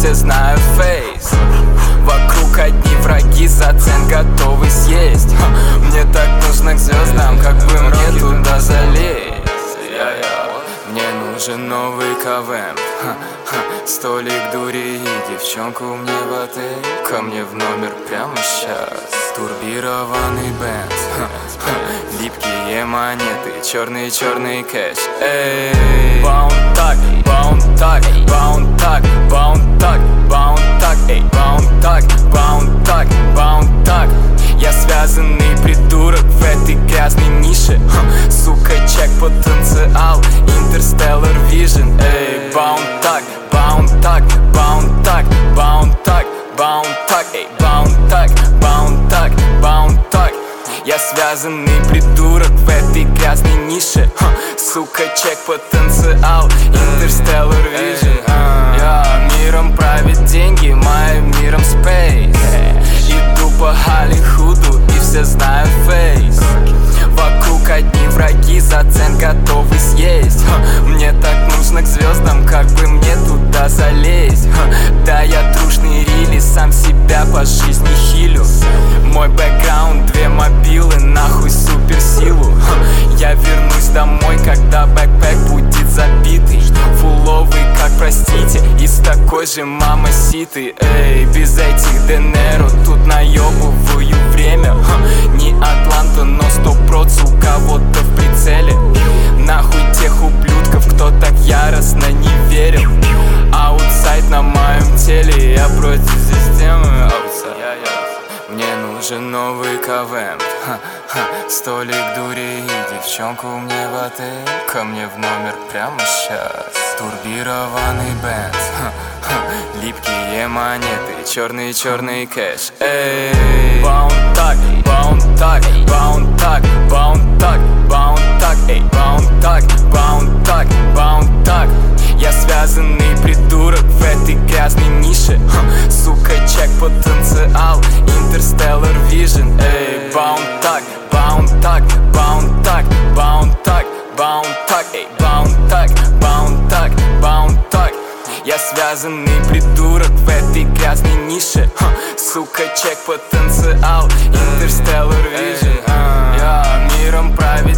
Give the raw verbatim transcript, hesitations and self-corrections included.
все знают фейс. Вокруг одни враги, зацен готовы съесть. Мне так нужно к звездам, как бы мне туда залезть. Мне нужен новый КВМ, столик, дури и девчонку мне в отель. Ко мне в номер прямо сейчас. Турбированный Бенц, липкие монеты, черный-черный кэш. Эй, баунт так, баунт так, баунт так, баунт так, баунт так, эй, баунт так, баунт так, баунт так. Я связанный придурок в этой грязной нише. Сука, чек, потенциал, Interstellar Vision. Эй, баунт так, баунт так, баунт так, баунт так, баунт так, эй, баунт так, баунт так, баунт так. Я связанный придурок в этой грязной нише. Сука, чек, потенциал, Interstellar Vision. Я миром правит деньги, моим миром space. Иду по Холливуду и все знают фейс. Вокруг одни враги, зацен готовы съесть. Мне так нужно к звездам, как бы мне туда залезть. Да, я трушный рили, сам себя по жизни хилю. Мой бэкграунд, две мобилы, нахуй суперсилу. Я вернусь домой, когда бэкпэк будет забитый. Фуловый, как простите, и с такой же мамаситой. Эй, без этих Денеро тут наебываю время. Не Атланта, но сто процентов у кого-то в прицеле. Нахуй тех ублюдков, кто так яростно не верил. Аутсайд на моем теле, я против системы. Мне нужен новый КВМ, столик, дури и девчонку мне в отель. Ко мне в номер прямо сейчас. Турбированный Бенц, липкие монеты, черный-черный кэш. Эй, баунт так, баунт так, баунт так, баунт так, баунт так, эй, баунт так, баунт так, баунт так. Я связанный придурок в этой грязной нише. Сука, чек, потенциал, Interstellar Vision. Эй, баунт так, баунт так, баунт так, баунт так, баунт так, эй, баунт так, баунт так, баунт так. Я связанный придурок в этой грязной нише. Сука, чек, потенциал, Interstellar Vision. Я миром правит